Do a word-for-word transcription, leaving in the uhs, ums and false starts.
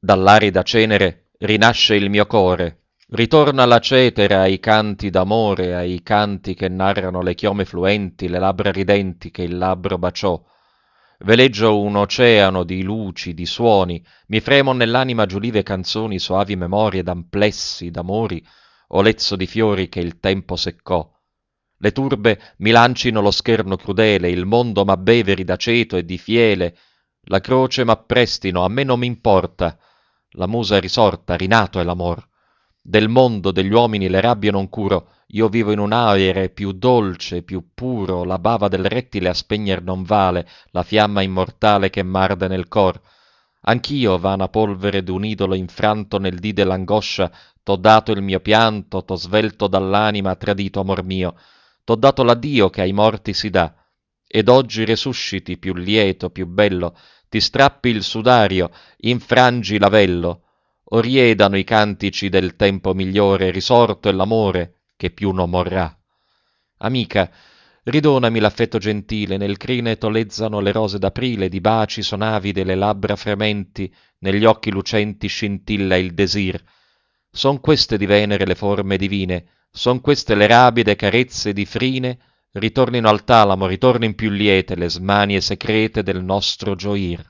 dall'arida cenere rinasce il mio core, ritorna la cetera ai canti d'amore, ai canti che narrano le chiome fluenti, le labbra ridenti che il labbro baciò. Veleggio un oceano di luci, di suoni, mi fremo nell'anima giulive canzoni, soavi memorie d'amplessi, d'amori, olezzo di fiori che il tempo seccò. Le turbe mi lancino lo scherno crudele, il mondo m'abbeveri d'aceto e di fiele, la croce m'apprestino, a me non m'importa, la musa è risorta, rinato è l'amor. Del mondo, degli uomini le rabbie non curo, io vivo in un aere più dolce, più puro, la bava del rettile a spegner non vale la fiamma immortale che m'arde nel cor. Anch'io, vana polvere d'un idolo infranto nel dì dell'angoscia, t'ho dato il mio pianto, t'ho svelto dall'anima tradito amor mio, t'ho dato l'addio che ai morti si dà, ed oggi resusciti più lieto, più bello, ti strappi il sudario, infrangi l'avello, o riedano i cantici del tempo migliore, risorto è l'amore che più non morrà. Amica, ridonami l'affetto gentile, nel crine tolezzano le rose d'aprile, di baci son avide le labbra frementi, negli occhi lucenti scintilla il desir. Son queste di Venere le forme divine, son queste le rapide carezze di Frine, ritornino al talamo, ritornin più liete le smanie secrete del nostro gioir.